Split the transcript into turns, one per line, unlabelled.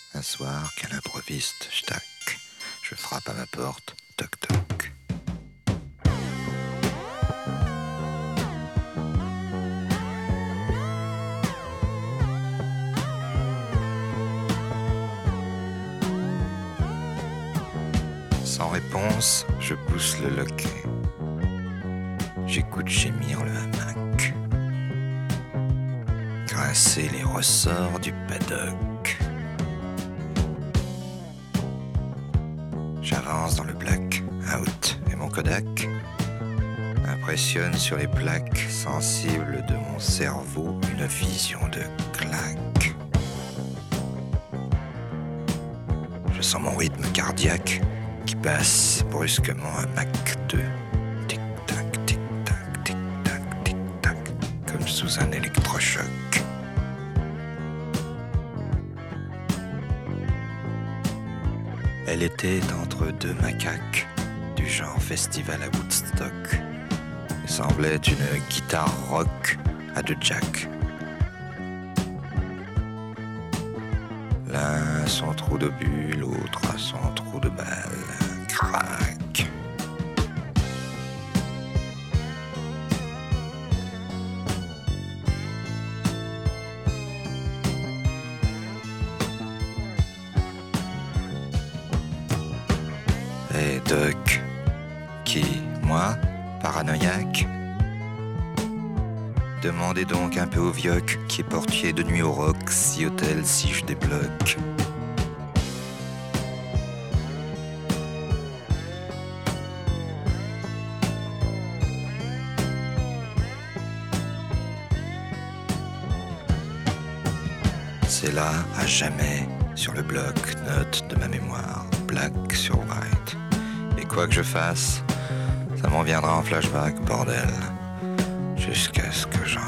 Un soir, qu'à l'improviste, j'tac, je frappe à ma porte, toc toc. Sans réponse, je pousse le loquet. J'écoute gémir le hamac, grincer les ressorts du paddock. J'avance dans le black out et mon Kodak impressionne sur les plaques sensibles de mon cerveau une vision de claque. Je sens mon rythme cardiaque qui passe brusquement à Mach 2. Tic-tac, tic-tac, tic-tac, tic-tac, comme sous un électrochoc. Elle était entre deux macaques, du genre festival à Woodstock, et semblait une guitare rock à deux jacks. L'un a son trou d'obus, l'autre a son trou de balle. Crac. Et Doc, qui, moi, paranoïaque? Demandez donc un peu au vioc qui est portier de nuit au rock, si hôtel, si je débloque. C'est là, à jamais, sur le bloc-notes de ma mémoire, black sur white. Et quoi que je fasse, ça m'en viendra en flashback, bordel, jusqu'à ce que j'en